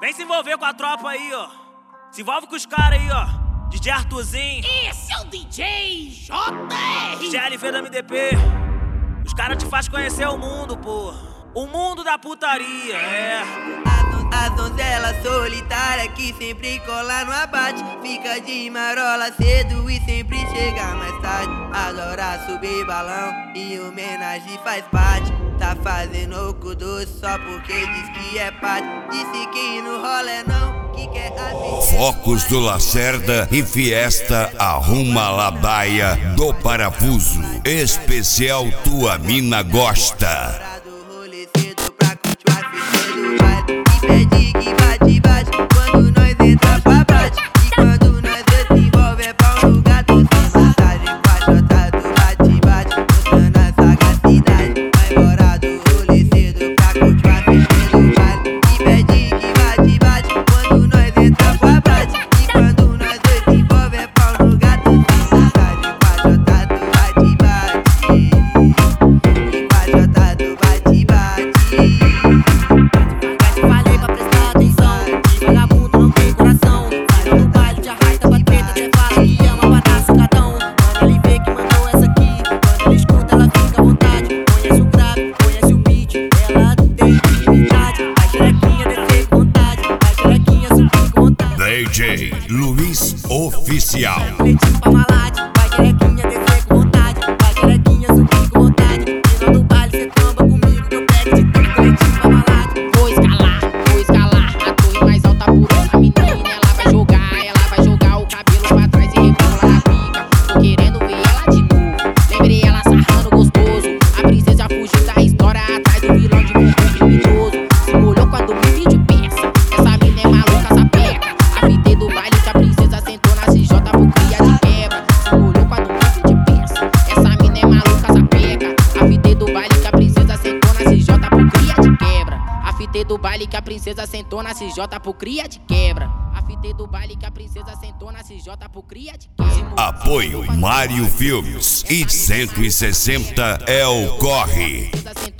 Vem se envolver com a tropa aí, ó. Se envolve com os caras aí, ó. DJ Arthurzinho. Esse é o DJ JR. GLV da MDP. Os caras te faz conhecer o mundo, porra. O mundo da putaria, é. A donzela solitária que sempre cola no abate. Fica de marola cedo e sempre chega mais tarde. Adora subir balão e homenagem faz parte. Tá fazendo o cu doce só porque diz que é parte. Disse que não rola é não, que quer assistir. Focos do Lacerda e Fiesta arruma labaia do parafuso. Especial Tua Mina Gosta. Pede que bate, bate, quando nós entra pra bate. E quando nós desenvolve é pau no gato. Sem passagem, quatro bate, bate, mostrando a sagacidade. Vai embora do rolê cedo pra continuar fechando o baile. E pede que bate, bate, quando nós entra pra bate. E quando nós desenvolve é pau no gato. Sem passagem, quatro bate, bate. E quatro bate, bate. Falei pra prestar atenção, vagabundo não tem coração. Saiu do baile de arrasta pra treta, até fala que ama pra dar sacadão. Quando ele vê que mandou essa aqui, quando ele escuta ela fica à vontade. Conhece o grave, conhece o beat, ela tem intimidade. Vai xerequinha descer com vontade, vai xerequinha subir com vontade. DJ Luiz Oficial. Leitinho pra malade, vai xerequinha descer com vontade, vai xerequinha subir com vontade. Final do baile cê tromba comigo que eu pego de tempo, leitinho pra malade. Vou escalar a torre mais alta por uma menina. Ela vai jogar o cabelo pra trás e rebola na pica. Tô querendo ver ela de novo. Lembrei ela sarrando gostoso. A princesa fugiu da história atrás do vilão de bumbum criminoso. Se molhou quando me vi de peça. Essa mina é maluca, sapeca. A VT do baile que a princesa sentou na CJ por cria de quebra. Se molhou quando me vi de peça. Essa mina é maluca, sapeca. A VT do baile que a princesa sentou na CJ por cria de quebra. A fita do baile que a princesa sentou na CJ por cria de quebra. A fita do baile que a princesa sentou na CJ por cria de quebra. Apoio Mário Filmes e 160 é o Corre.